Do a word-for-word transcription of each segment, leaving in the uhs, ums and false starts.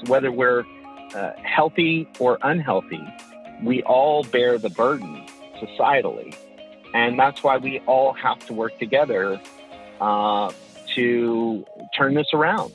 whether we're uh, healthy or unhealthy, we all bear the burden societally. And that's why we all have to work together uh, to turn this around.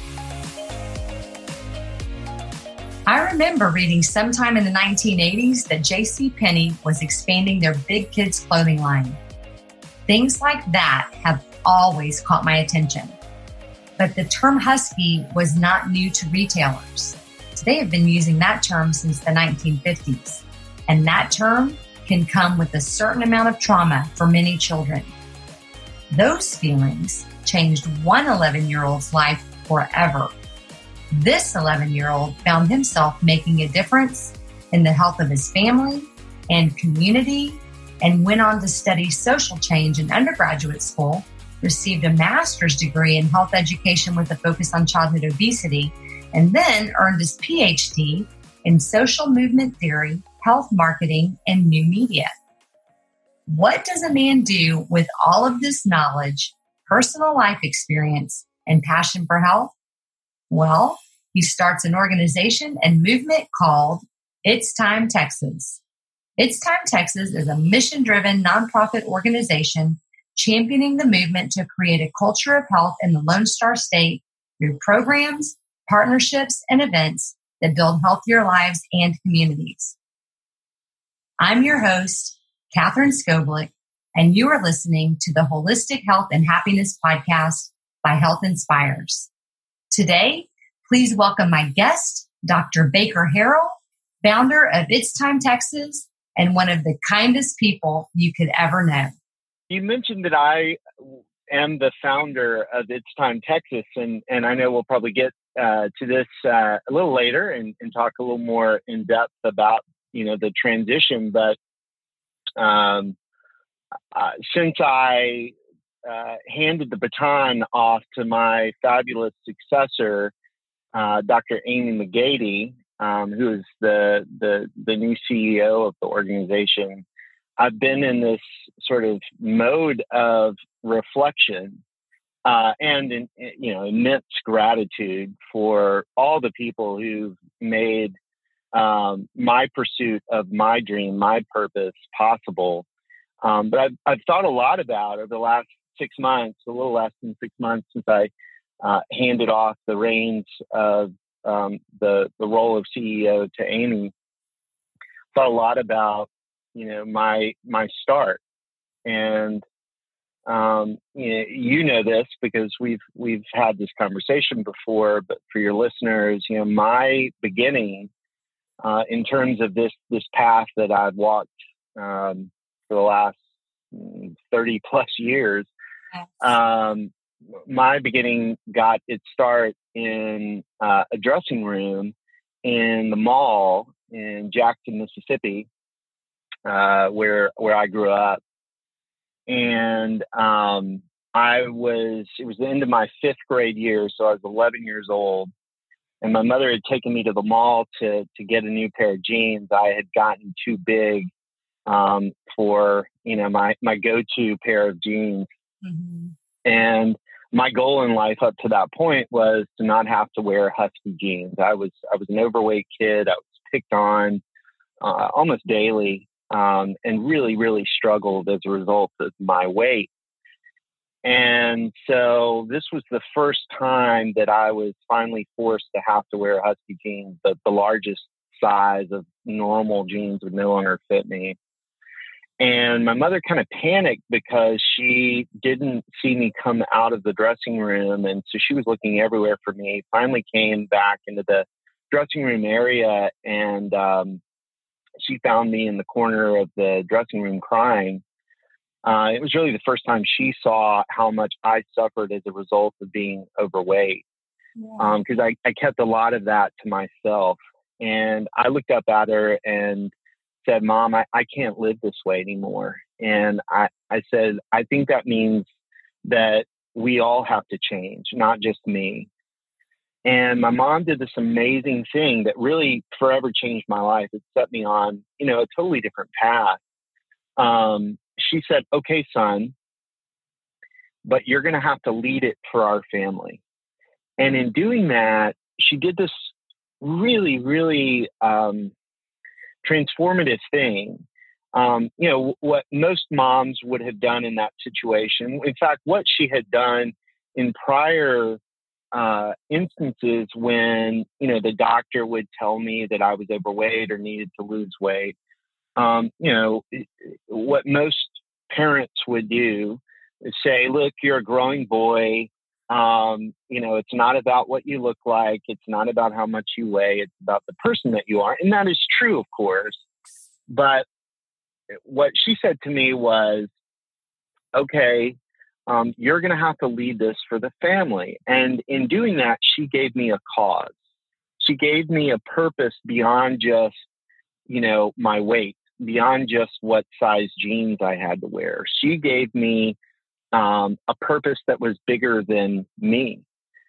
I remember reading sometime in the nineteen eighties that JCPenney was expanding their big kids clothing line. Things like that have always caught my attention. But the term husky was not new to retailers. They have been using that term since the nineteen fifties. And that term can come with a certain amount of trauma for many children. Those feelings changed one eleven-year-old's life forever. This eleven-year-old found himself making a difference in the health of his family and community, and went on to study social change in undergraduate school, received a master's degree in health education with a focus on childhood obesity, and then earned his P H D in social movement theory, health marketing, and new media. What does a man do with all of this knowledge, personal life experience, and passion for health? Well, he starts an organization and movement called It's Time Texas. It's Time Texas is a mission-driven nonprofit organization championing the movement to create a culture of health in the Lone Star State through programs, partnerships, and events that build healthier lives and communities. I'm your host, Catherine Skoblick, and you are listening to the Holistic Health and Happiness Podcast by Health Inspires. Today, please welcome my guest, Doctor Baker Harrell, founder of It's Time Texas and one of the kindest people you could ever know. You mentioned that I am the founder of It's Time Texas, and, and I know we'll probably get uh, to this uh, a little later and, and talk a little more in depth about, you know, the transition. But um, uh, since I uh, handed the baton off to my fabulous successor, uh, Doctor Amy McGady, um, who is the, the the new C E O of the organization, I've been in this sort of mode of reflection uh, and, in, you know, immense gratitude for all the people who've made um, my pursuit of my dream, my purpose possible. Um, but I've, I've thought a lot about over the last six months, a little less than six months since I uh, handed off the reins of um, the the role of C E O to Amy. Thought a lot about, you know, my my start, and um, you know, you know this because we've we've had this conversation before. But for your listeners, you know, my beginning uh, in terms of this this path that I've walked um, for the last thirty plus years. Um, my beginning got its start in uh, a dressing room in the mall in Jackson, Mississippi, uh, where where I grew up. And um, I was, it was the end of my fifth grade year, so I was eleven years old. And my mother had taken me to the mall to to get a new pair of jeans. I had gotten too big um, for, you know, my, my go-to pair of jeans. Mm-hmm. And my goal in life up to that point was to not have to wear husky jeans. I was I was an overweight kid. I was picked on uh, almost daily, um, and really, really struggled as a result of my weight. And so this was the first time that I was finally forced to have to wear husky jeans. The, the largest size of normal jeans would no longer fit me. And my mother kind of panicked because she didn't see me come out of the dressing room. And so she was looking everywhere for me. Finally came back into the dressing room area, and um, she found me in the corner of the dressing room crying. Uh, it was really the first time she saw how much I suffered as a result of being overweight. Yeah. Um, 'cause I, I kept a lot of that to myself. And I looked up at her and said, "Mom, I, I can't live this way anymore." And I, I said, "I think that means that we all have to change, not just me." And my mom did this amazing thing that really forever changed my life. It set me on, you know, a totally different path. Um, she said, "Okay, son, but you're going to have to lead it for our family." And in doing that, she did this really, really um, transformative thing. Um, you know, what most moms would have done in that situation. In fact, what she had done in prior uh, instances when, you know, the doctor would tell me that I was overweight or needed to lose weight. Um, you know, what most parents would do is say, look, you're a growing boy. Um, you know, it's not about what you look like. It's not about how much you weigh. It's about the person that you are. And that is true, of course. But what she said to me was, okay, um, you're going to have to lead this for the family. And in doing that, she gave me a cause. She gave me a purpose beyond just, you know, my weight, beyond just what size jeans I had to wear. She gave me um, a purpose that was bigger than me.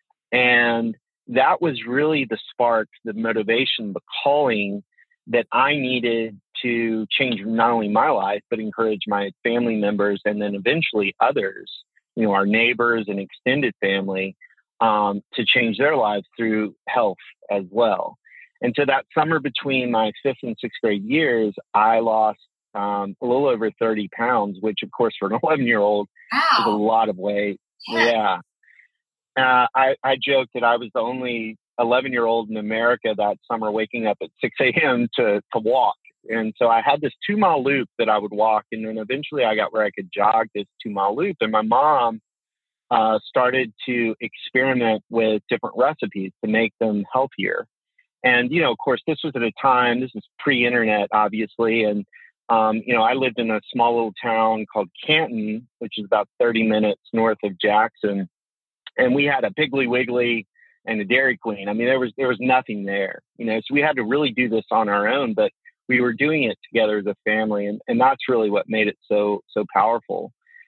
And that was really the spark, the motivation, the calling that I needed to change not only my life, but encourage my family members and then eventually others, you know, our neighbors and extended family, um, to change their lives through health as well. And so that summer between my fifth and sixth grade years, I lost um, a little over thirty pounds, which of course for an eleven year old wow. is a lot of weight. Yeah. yeah. Uh, I, I joked that I was the only eleven year old in America that summer waking up at six a.m. to, to walk. And so I had this two mile loop that I would walk. And then eventually I got where I could jog this two mile loop. And my mom uh, started to experiment with different recipes to make them healthier. And, you know, of course, this was at a time, this is pre-internet, obviously. And, um, you know, I lived in a small little town called Canton, which is about thirty minutes north of Jackson. And we had a Piggly Wiggly and a Dairy Queen. I mean, there was there was nothing there, you know, so we had to really do this on our own, but we were doing it together as a family. And, and that's really what made it so, so powerful.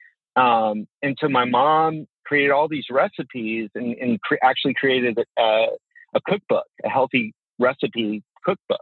Um, and so my mom created all these recipes and, and cre- actually created a, a cookbook, a healthy recipe cookbook.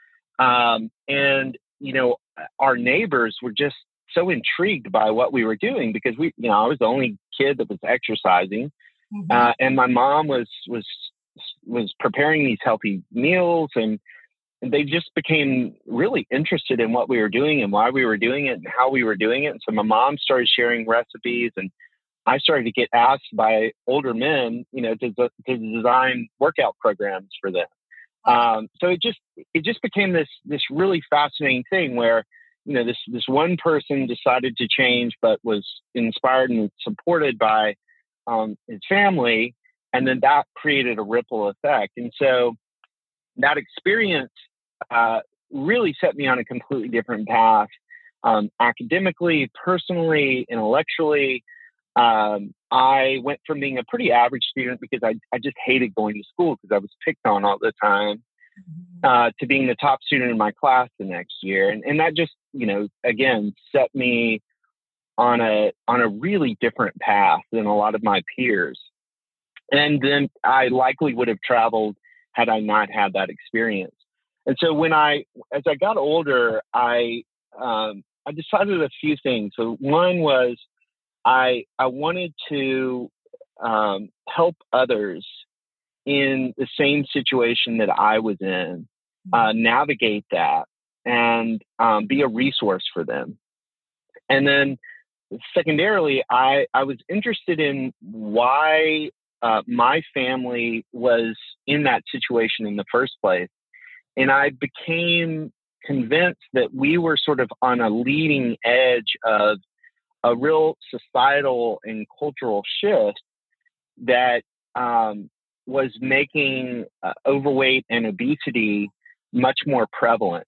Um, and, you know, our neighbors were just so intrigued by what we were doing because we, you know, I was the only kid that was exercising. Mm-hmm. Uh, and my mom was, was, was preparing these healthy meals, and they just became really interested in what we were doing and why we were doing it and how we were doing it. And so my mom started sharing recipes, and I started to get asked by older men, you know, to, to design workout programs for them. Um, so it just, it just became this, this really fascinating thing where, you know, this, this one person decided to change, but was inspired and supported by, um, his family. And then that created a ripple effect. And so that experience, uh, really set me on a completely different path, um, academically, personally, intellectually. Um, I went from being a pretty average student because I, I just hated going to school because I was picked on all the time, uh, to being the top student in my class the next year. And, and that just, you know, again, set me on a, on a really different path than a lot of my peers. And then I likely would have traveled had I not had that experience. And so when I, as I got older, I, um, I decided a few things. So one was, I I wanted to um, help others in the same situation that I was in, uh, navigate that, and um, be a resource for them. And then secondarily, I, I was interested in why uh, my family was in that situation in the first place. And I became convinced that we were sort of on a leading edge of a real societal and cultural shift that um, was making uh, overweight and obesity much more prevalent.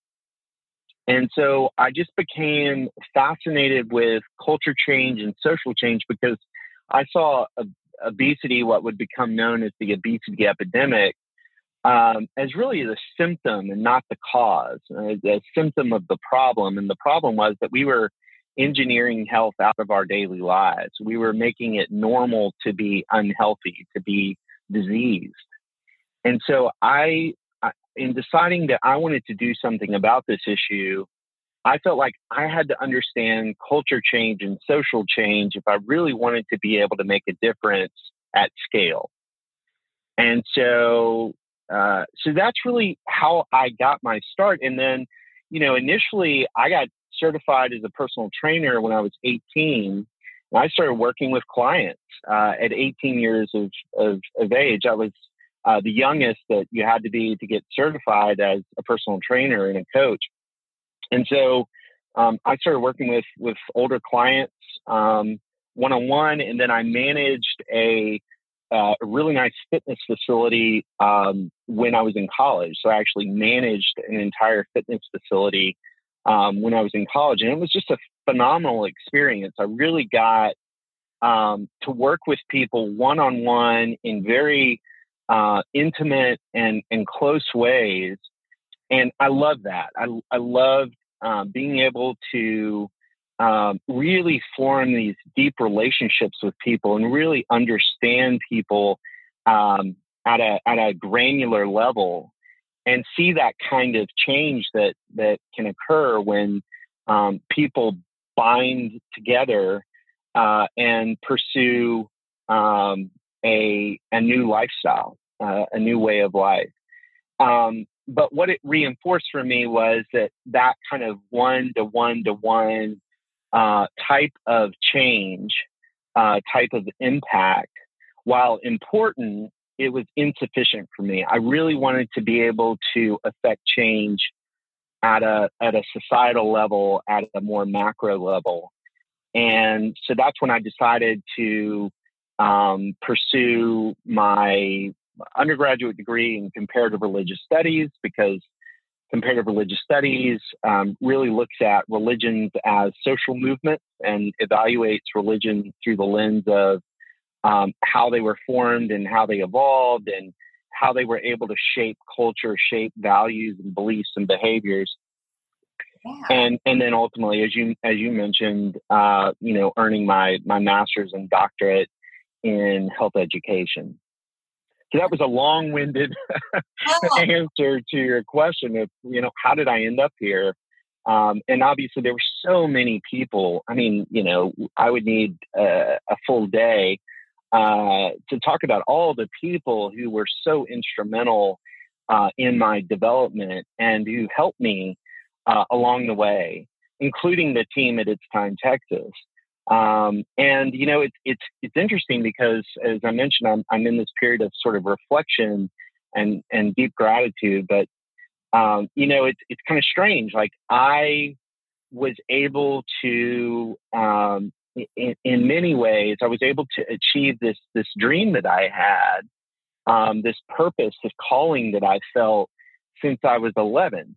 And so I just became fascinated with culture change and social change because I saw uh, obesity, what would become known as the obesity epidemic, um, as really the symptom and not the cause, uh, the symptom of the problem. And the problem was that we were engineering health out of our daily lives. We were making it normal to be unhealthy, to be diseased. And so I, in deciding that I wanted to do something about this issue, I felt like I had to understand culture change and social change if I really wanted to be able to make a difference at scale. And so uh, so that's really how I got my start. And then, you know, initially I got certified as a personal trainer when I was eighteen. And I started working with clients uh, at eighteen years of, of, of age. I was uh, the youngest that you had to be to get certified as a personal trainer and a coach. And so um, I started working with, with older clients um, one-on-one, and then I managed a, uh, a really nice fitness facility um, when I was in college. So I actually managed an entire fitness facility um, when I was in college, and it was just a phenomenal experience. I really got um, to work with people one-on-one in very uh, intimate and, and close ways. And I love that. I, I loved um, being able to um, really form these deep relationships with people and really understand people um, at a at a granular level, and see that kind of change that that can occur when um, people bind together uh, and pursue um, a a new lifestyle, uh, a new way of life. Um, but what it reinforced for me was that that kind of one to one to one uh, type of change, uh, type of impact, while important, it was insufficient for me. I really wanted to be able to affect change at a at a societal level, at a more macro level. And so that's when I decided to um, pursue my undergraduate degree in comparative religious studies, because comparative religious studies um, really looks at religions as social movements and evaluates religion through the lens of um, how they were formed and how they evolved and how they were able to shape culture, shape values and beliefs and behaviors. Yeah. And and then ultimately, as you as you mentioned, uh, you know, earning my my master's and doctorate in health education. So that was a long-winded oh. answer to your question of, you know, how did I end up here? Um, and obviously, there were so many people. I mean, you know, I would need uh, a full day uh, to talk about all the people who were so instrumental uh, in my development and who helped me uh, along the way, including the team at It's Time Texas. Um, and, you know, it's, it's, it's interesting because, as I mentioned, I'm, I'm in this period of sort of reflection and, and deep gratitude, but, um, you know, it's, it's kind of strange. Like I was able to, um, in, in many ways, I was able to achieve this, this dream that I had, um, this purpose, this calling that I felt since I was eleven.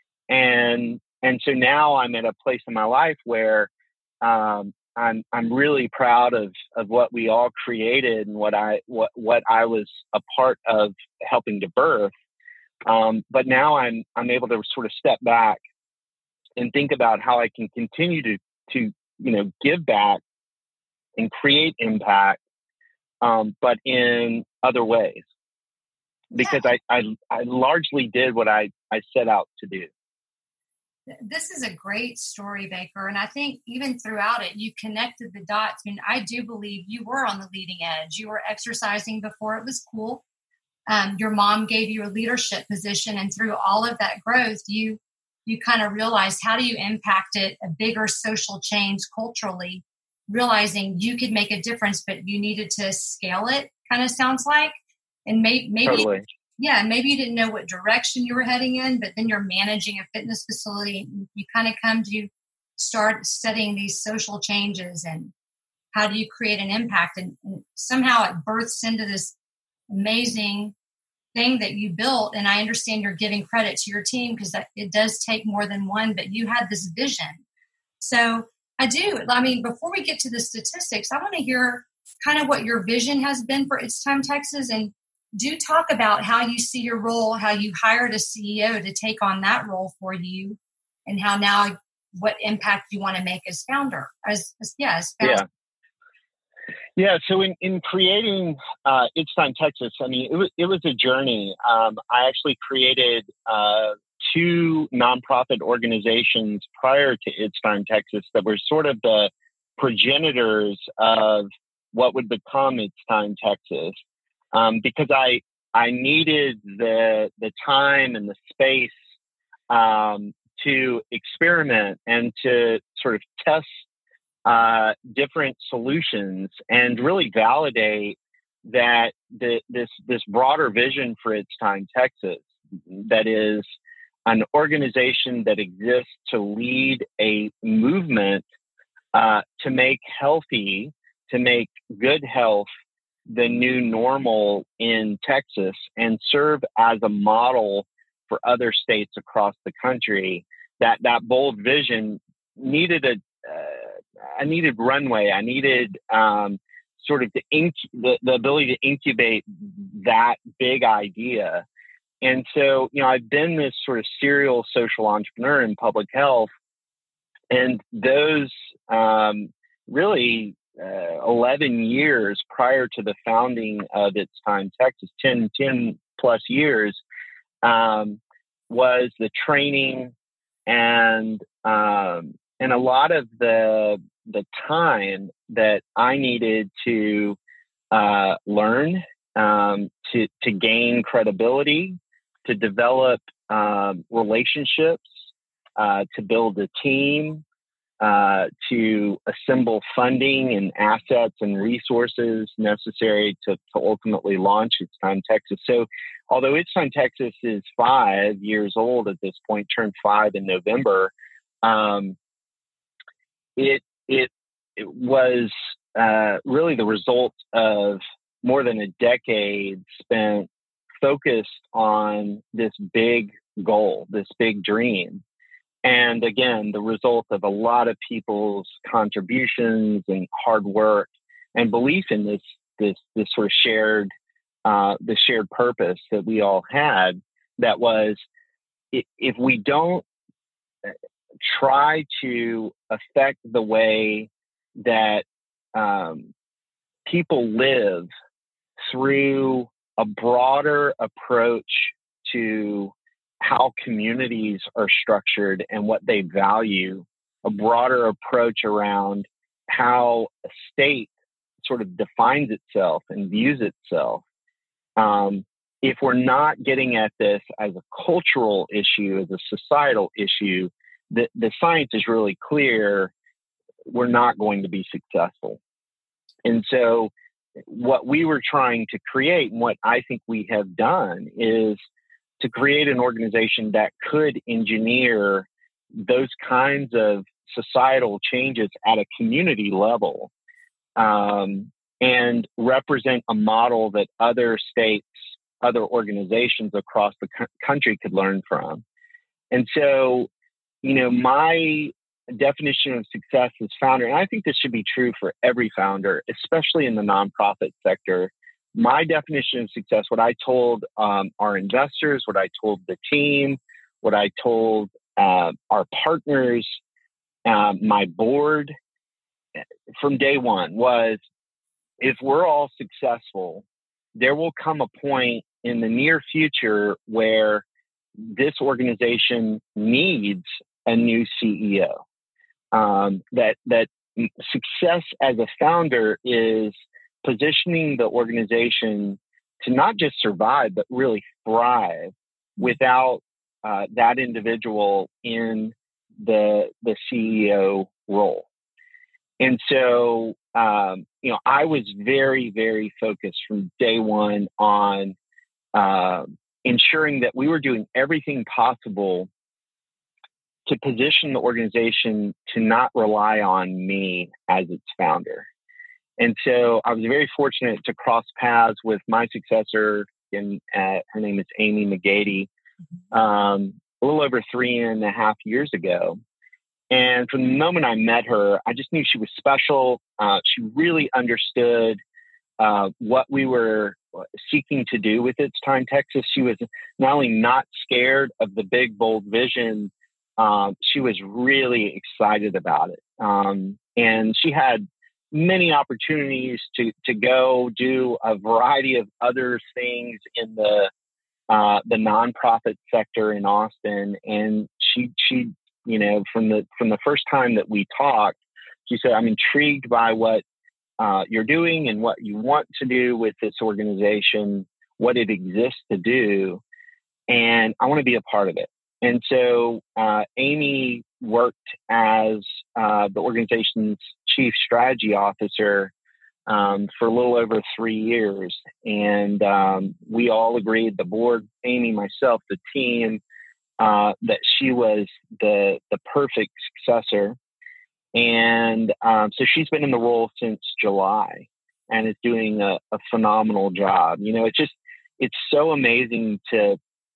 And, and so now I'm at a place in my life where, um, I'm I'm really proud of, of what we all created and what I what, what I was a part of helping to birth. Um, but now I'm I'm able to sort of step back and think about how I can continue to to you know give back and create impact, um, but in other ways, because I, I I largely did what I, I set out to do. This is a great story, Baker. And I think even throughout it, you connected the dots. I mean, I do believe you were on the leading edge. You were exercising before it was cool. Um, your mom gave you a leadership position. And through all of that growth, you you kind of realized, how do you impact it, a bigger social change culturally, realizing you could make a difference, but you needed to scale it, kind of sounds like. And may, maybe totally. Yeah, maybe you didn't know what direction you were heading in, but then you're managing a fitness facility. And you kind of come to start studying these social changes and how do you create an impact. And, and somehow it births into this amazing thing that you built. And I understand you're giving credit to your team because it does take more than one, but you had this vision. So I do. I mean, before we get to the statistics, I want to hear kind of what your vision has been for It's Time Texas, and do talk about how you see your role, how you hired a C E O to take on that role for you, and how now what impact you want to make as founder. As, as yeah, as founder. Yeah. Yeah. So in, in creating uh, It's Time Texas, I mean, it was it was a journey. Um, I actually created uh, two nonprofit organizations prior to It's Time Texas that were sort of the progenitors of what would become It's Time Texas. Um, because I, I needed the the time and the space um, to experiment and to sort of test uh, different solutions and really validate that the, this this broader vision for It's Time Texas, that is an organization that exists to lead a movement uh, to make healthy, to make good health the new normal in Texas and serve as a model for other states across the country. That that bold vision needed a uh, I needed runway. I needed um, sort of the, inc- the the ability to incubate that big idea. And so, you know, I've been this sort of serial social entrepreneur in public health, and those um, really uh, eleven years prior to the founding of It's Time Texas, ten, ten plus years, um, was the training and um, and a lot of the the time that I needed to uh, learn, um, to to gain credibility, to develop um, relationships, uh, to build a team, uh, to assemble funding and assets and resources necessary to, to ultimately launch It's Time Texas. So although It's Time Texas is five years old at this point, turned five in November, um, it, it, it was uh, really the result of more than a decade spent focused on this big goal, this big dream. And again, the result of a lot of people's contributions and hard work and belief in this this this sort of shared uh, the shared purpose that we all had. That was, if we don't try to affect the way that um, people live through a broader approach to how communities are structured and what they value, a broader approach around how a state sort of defines itself and views itself. Um, if we're not getting at this as a cultural issue, as a societal issue, the, the science is really clear, we're not going to be successful. And so what we were trying to create, and what I think we have done, is to create an organization that could engineer those kinds of societal changes at a community level, um, and represent a model that other states, other organizations across the co- country could learn from. And so, you know, my definition of success as founder, and I think this should be true for every founder, especially in the nonprofit sector. My definition of success, what I told um, our investors, what I told the team, what I told uh, our partners, uh, my board from day one was, if we're all successful, there will come a point in the near future where this organization needs a new C E O. Um, that that success as a founder is positioning the organization to not just survive, but really thrive without uh, that individual in the the C E O role. And so, um, you know, I was very, very focused from day one on uh, ensuring that we were doing everything possible to position the organization to not rely on me as its founder. And so I was very fortunate to cross paths with my successor, and uh, her name is Amy McGady, um, a little over three and a half years ago. And from the moment I met her, I just knew she was special. Uh, she really understood uh, what we were seeking to do with It's Time Texas. She was not only not scared of the big, bold vision, um, she was really excited about it. Um, and she had many opportunities to to go do a variety of other things in the uh, the nonprofit sector in Austin. And she she you know from the from the first time that we talked, she said, "I'm intrigued by what uh, you're doing and what you want to do with this organization. what it exists to do, and I want to be a part of it. And so uh, Amy worked as uh, the organization's chief strategy officer um, for a little over three years. And um, we all agreed, the board, Amy, myself, the team, uh, that she was the, the perfect successor. And um, so she's been in the role since July and is doing a, a phenomenal job. You know, it's just, it's so amazing to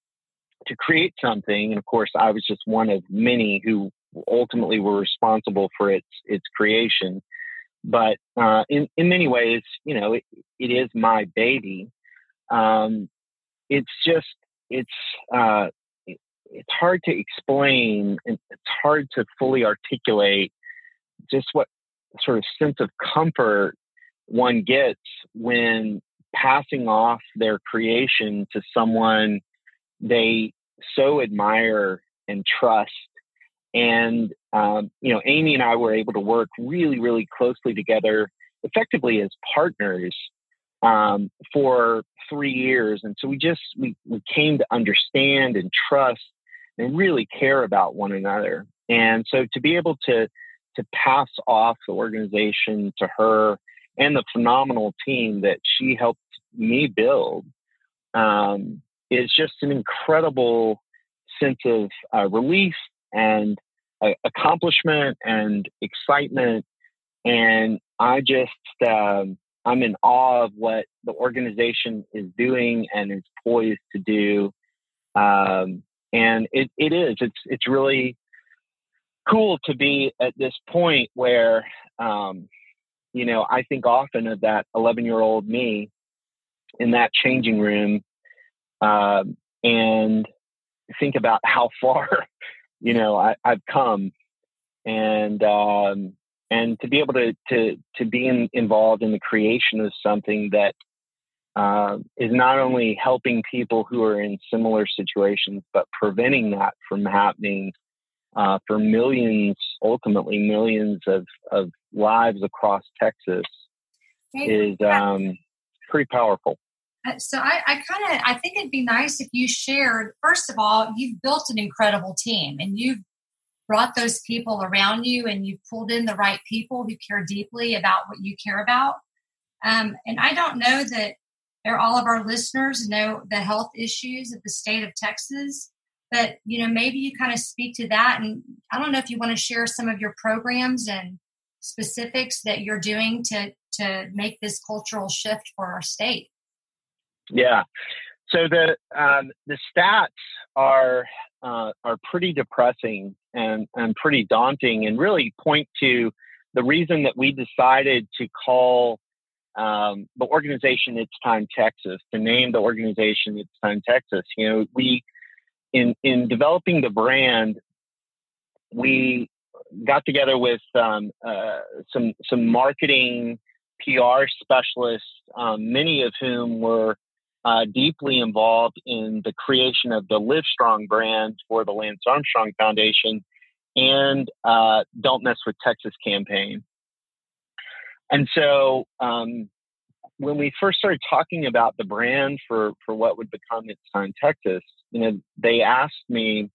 to create something. And of course, I was just one of many who ultimately were responsible for its its creation. But uh, in, in many ways, you know, it, it is my baby. Um, it's just, it's, uh, it, it's hard to explain, and it's hard to fully articulate just what sort of sense of comfort one gets when passing off their creation to someone they so admire and trust. And, um, you know, Amy and I were able to work really, really closely together, effectively as partners, um, for three years. And so we just, we, we came to understand and trust and really care about one another. And so to be able to, to pass off the organization to her and the phenomenal team that she helped me build, um, is just an incredible sense of uh, relief and uh, accomplishment and excitement. And I just, um, I'm in awe of what the organization is doing and is poised to do. Um, and it, it is, it's, it's really cool to be at this point where, um, you know, I think often of that eleven year old me in that changing room, um, and think about how far, you know, I, I've come, and, um, and to be able to, to, to be in, involved in the creation of something that, uh, is not only helping people who are in similar situations, but preventing that from happening, uh, for millions, ultimately millions of, of lives across Texas is, um, pretty powerful. So I, I kind of, I think it'd be nice if you shared, first of all, you've built an incredible team and you've brought those people around you and you've pulled in the right people who care deeply about what you care about. Um, and I don't know that all of our listeners know the health issues of the state of Texas, but, you know, maybe you kind of speak to that. And I don't know if you want to share some of your programs and specifics that you're doing to, to make this cultural shift for our state. Yeah. So the um, the stats are uh, are pretty depressing and, and pretty daunting, and really point to the reason that we decided to call um, the organization It's Time Texas, to name the organization It's Time Texas. You know, we in in developing the brand, we got together with um, uh, some some marketing P R specialists, um, many of whom were Uh, deeply involved in the creation of the Livestrong brand for the Lance Armstrong Foundation and uh, Don't Mess with Texas campaign. And so um, when we first started talking about the brand for, for what would become It's Time Texas, you know, they asked me,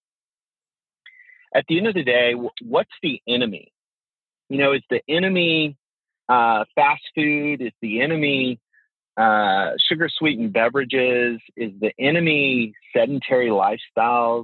at the end of the day, what's the enemy? You know, is the enemy uh, fast food? Is the enemy Uh, sugar sweetened beverages? Is the enemy sedentary lifestyles?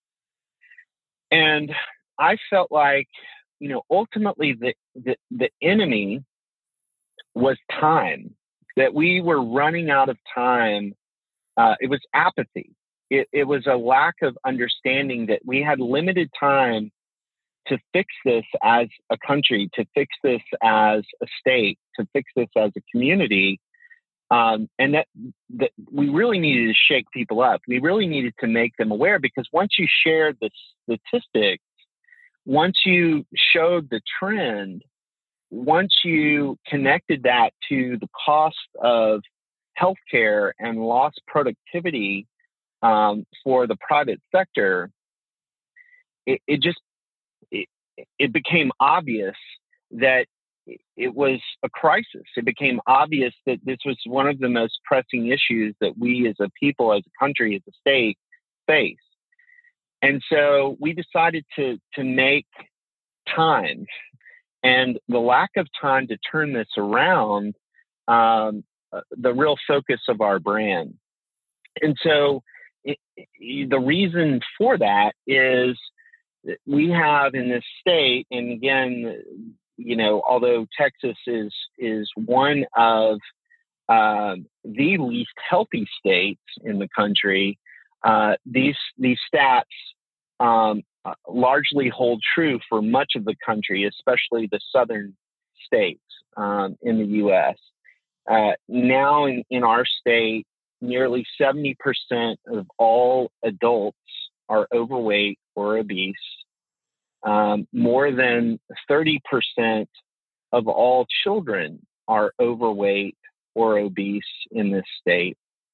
And I felt like, you know, ultimately the, the, the enemy was time, that we were running out of time. Uh, it was apathy. It, it was a lack of understanding that we had limited time to fix this as a country, to fix this as a state, to fix this as a community. Um, and that, that we really needed to shake people up. We really needed to make them aware, because once you shared the statistics, once you showed the trend, once you connected that to the cost of healthcare and lost productivity um, for the private sector, it, it just it, it became obvious that it was a crisis. It became obvious that this was one of the most pressing issues that we as a people, as a country, as a state face. And so we decided to, to make time, and the lack of time to turn this around, um, uh, the real focus of our brand. And so it, it, the reason for that is that we have in this state, and again, you know, although Texas is is one of uh, the least healthy states in the country, uh, these these stats um, largely hold true for much of the country, especially the southern states um, in the U S. Uh, now in, in our state, nearly seventy percent of all adults are overweight or obese. Um, more than thirty percent of all children are overweight or obese in this state.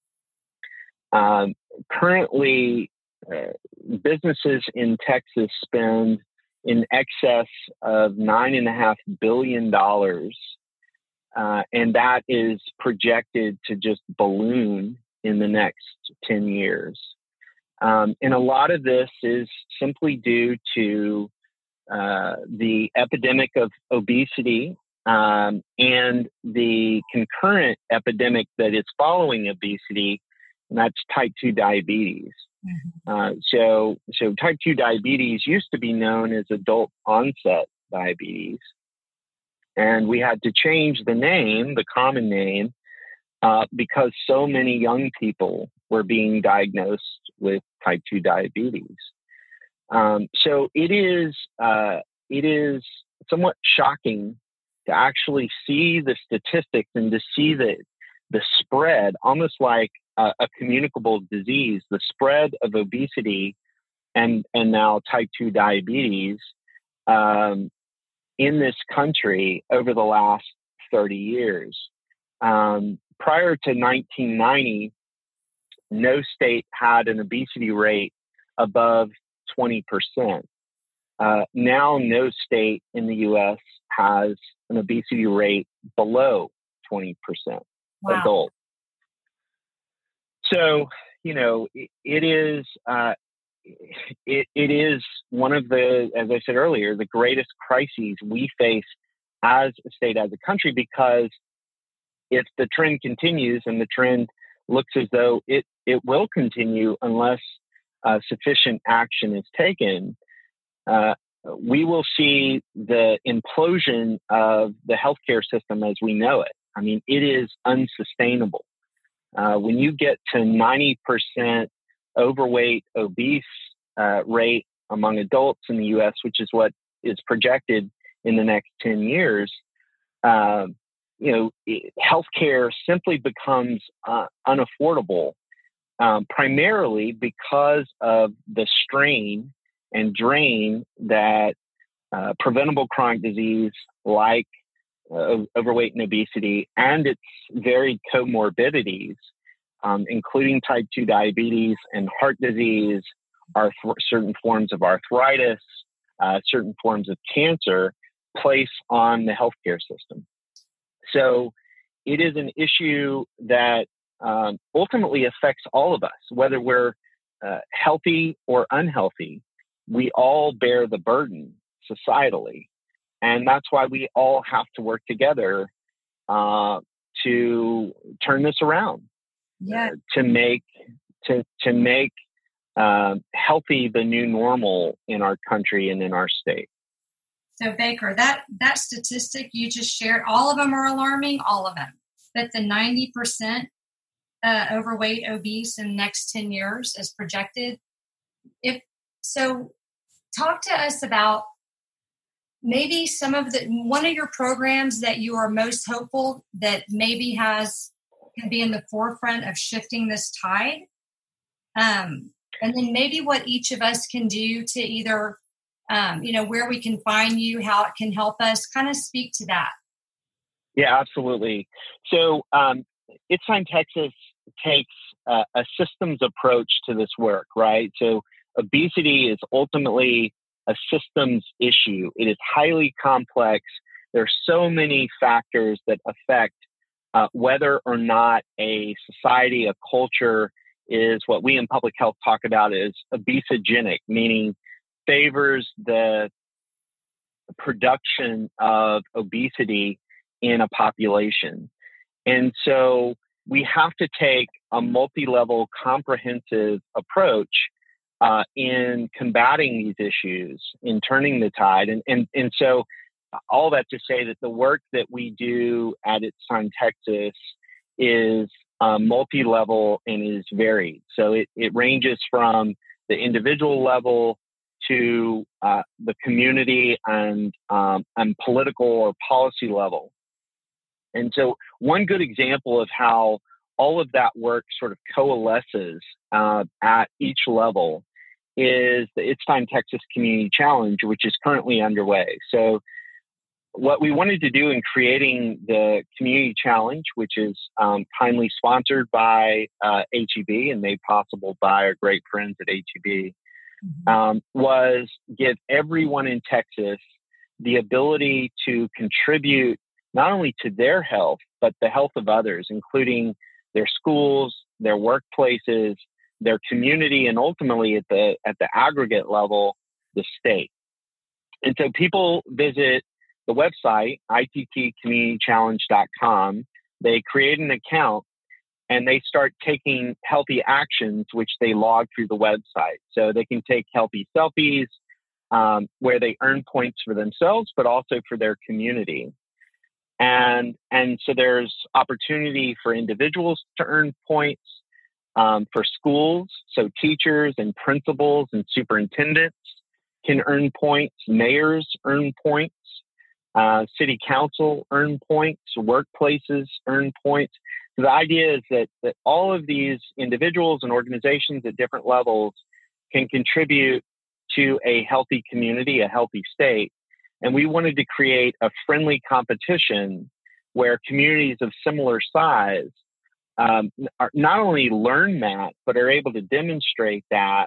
Um, currently, uh, businesses in Texas spend in excess of nine and a half billion dollars, uh, and that is projected to just balloon in the next ten years. Um, and a lot of this is simply due to uh, the epidemic of obesity um, and the concurrent epidemic that is following obesity, and that's type two diabetes. Mm-hmm. Uh, so, so type two diabetes used to be known as adult onset diabetes, and we had to change the name, the common name, uh, because so many young people were being diagnosed with type two diabetes. Um, so it is uh, it is somewhat shocking to actually see the statistics and to see the the spread, almost like a, a communicable disease, the spread of obesity and and now type two diabetes um, in this country over the last thirty years. Um, prior to nineteen ninety, no state had an obesity rate above twenty percent. Uh, now, no state in the U S has an obesity rate below twenty percent wow. adult. So, you know, it, it is uh, it, it is one of the, as I said earlier, the greatest crises we face as a state, as a country, because if the trend continues, and the trend looks as though it, it will continue unless uh, sufficient action is taken, uh, we will see the implosion of the healthcare system as we know it. I mean, it is unsustainable. Uh, when you get to ninety percent overweight, obese uh, rate among adults in the U S, which is what is projected in the next ten years, uh, you know, healthcare simply becomes uh, unaffordable, um, primarily because of the strain and drain that uh, preventable chronic disease like uh, overweight and obesity and its varied comorbidities, um, including type two diabetes and heart disease, arth- certain forms of arthritis, uh, certain forms of cancer, place on the healthcare system. So it is an issue that um, ultimately affects all of us, whether we're uh, healthy or unhealthy. We all bear the burden societally. And that's why we all have to work together uh, to turn this around, yeah. uh, to make to to make uh, healthy the new normal in our country and in our state. So Baker, that, that statistic you just shared, all of them are alarming, all of them. But the ninety percent uh, overweight, obese in the next ten years is projected. If so, talk to us about maybe some of the, one of your programs that you are most hopeful that maybe has, can be in the forefront of shifting this tide. Um, and then maybe what each of us can do to either Um, you know, where we can find you, how it can help us, kind of speak to that. Yeah, absolutely. So um, It's Time Texas takes uh, a systems approach to this work, right? So obesity is ultimately a systems issue. It is highly complex. There are so many factors that affect uh, whether or not a society, a culture is what we in public health talk about as obesogenic, meaning favors the production of obesity in a population. And so we have to take a multi-level comprehensive approach uh, in combating these issues, in turning the tide. And, and, and so all that to say that the work that we do at It's Time Texas is uh, multi-level and is varied. So it, it ranges from the individual level to uh, the community and, um, and political or policy level. And so one good example of how all of that work sort of coalesces uh, at each level is the It's Time Texas Community Challenge, which is currently underway. So what we wanted to do in creating the Community Challenge, which is um, kindly sponsored by uh, H E B and made possible by our great friends at H E B, mm-hmm. um, was give everyone in Texas the ability to contribute not only to their health, but the health of others, including their schools, their workplaces, their community, and ultimately at the at the aggregate level, the state. And so people visit the website, I T T community challenge dot com. They create an account and they start taking healthy actions, which they log through the website. So they can take healthy selfies um, where they earn points for themselves, but also for their community. And, and so there's opportunity for individuals to earn points, um, for schools. So teachers and principals and superintendents can earn points. Mayors earn points. Uh, city council earn points. Workplaces earn points. So the idea is that, that all of these individuals and organizations at different levels can contribute to a healthy community, a healthy state. And we wanted to create a friendly competition where communities of similar size um, are not only learn that, but are able to demonstrate that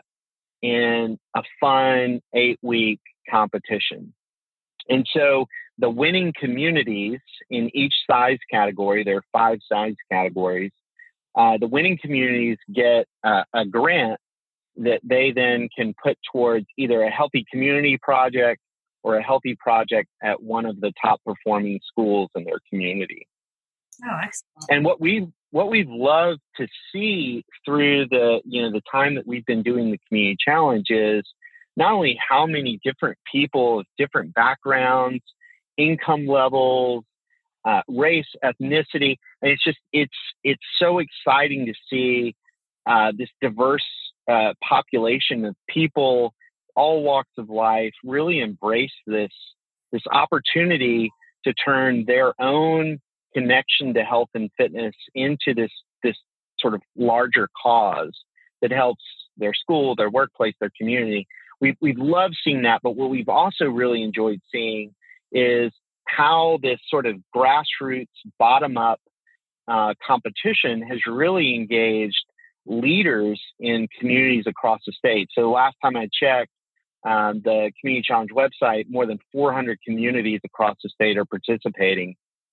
in a fun eight-week competition. And so the winning communities in each size category, there are five size categories, uh, the winning communities get uh, a grant that they then can put towards either a healthy community project or a healthy project at one of the top performing schools in their community. Oh, excellent. And what we've, what we've loved to see through the, you know, the time that we've been doing the Community Challenge is not only how many different people of different backgrounds, income levels, uh, race, ethnicity, and it's just, it's, it's so exciting to see uh, this diverse uh, population of people, all walks of life, really embrace this, this opportunity to turn their own connection to health and fitness into this, this sort of larger cause that helps their school, their workplace, their community. We've, we've loved seeing that, but what we've also really enjoyed seeing is how this sort of grassroots, bottom-up uh, competition has really engaged leaders in communities across the state. So the last time I checked, Um, the Community Challenge website, more than four hundred communities across the state are participating.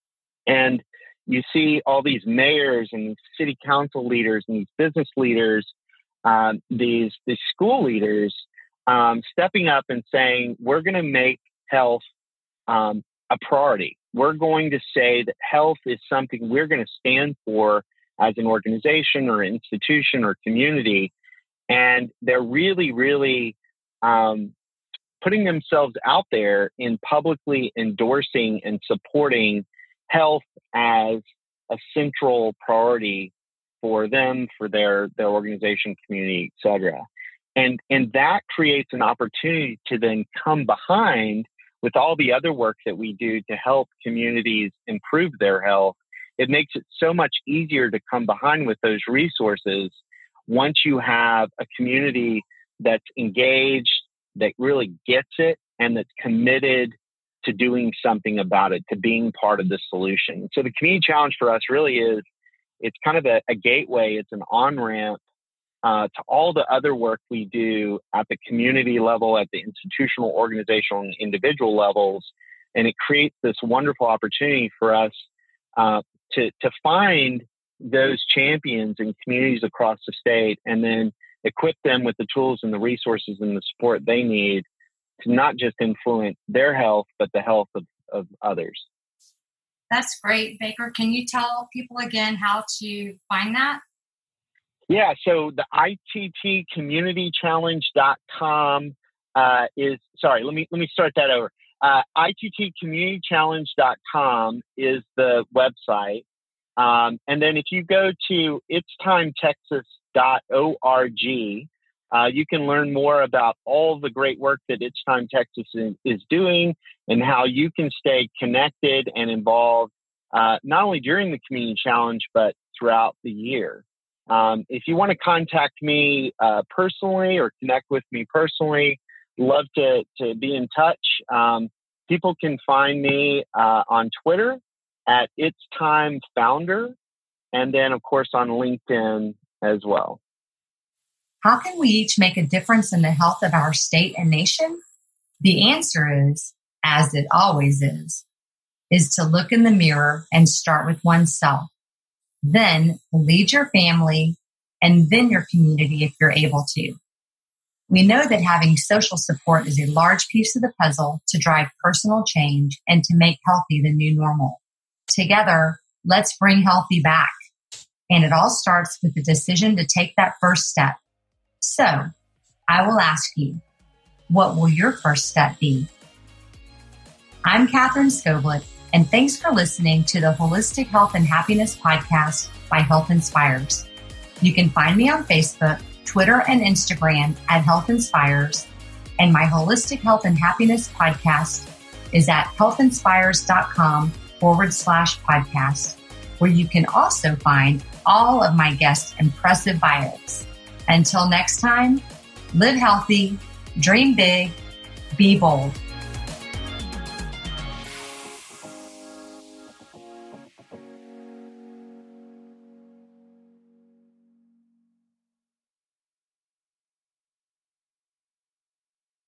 And you see all these mayors and city council leaders and these business leaders, um, these, these school leaders um, stepping up and saying, we're going to make health um, a priority. We're going to say that health is something we're going to stand for as an organization or institution or community. And they're really, really Um, putting themselves out there in publicly endorsing and supporting health as a central priority for them, for their, their organization, community, et cetera. And, and that creates an opportunity to then come behind with all the other work that we do to help communities improve their health. It makes it so much easier to come behind with those resources once you have a community that's engaged, that really gets it, and that's committed to doing something about it, to being part of the solution. So the Community Challenge for us really is, it's kind of a, a gateway. It's an on-ramp uh, to all the other work we do at the community level, at the institutional, organizational, and individual levels And it creates this wonderful opportunity for us uh, to, to find those champions in communities across the state and then equip them with the tools and the resources and the support they need to not just influence their health, but the health of, of others. That's great. Baker, can you tell people again how to find that? Yeah, so the I T T community challenge dot com uh, is, sorry, let me let me start that over. Uh, I T T community challenge dot com is the website. Um, and then if you go to its time texas dot org, uh, you can learn more about all the great work that It's Time Texas is, is doing and how you can stay connected and involved, uh, not only during the Community Challenge, but throughout the year. Um, if you want to contact me uh, personally or connect with me personally, love to, to be in touch. Um, people can find me uh, on Twitter at It's Time Founder, and then, of course, on LinkedIn as well. How can we each make a difference in the health of our state and nation? The answer is, as it always is, is to look in the mirror and start with oneself. Then lead your family and then your community if you're able to. We know that having social support is a large piece of the puzzle to drive personal change and to make healthy the new normal. Together, let's bring healthy back. And it all starts with the decision to take that first step. So, I will ask you, what will your first step be? I'm Catherine Skoblet, and thanks for listening to the Holistic Health and Happiness Podcast by Health Inspires. You can find me on Facebook, Twitter, and Instagram at Health Inspires, and my Holistic Health and Happiness Podcast is at healthinspires.com forward slash podcast, where you can also find all of my guests' impressive bios. Until next time, live healthy, dream big, be bold.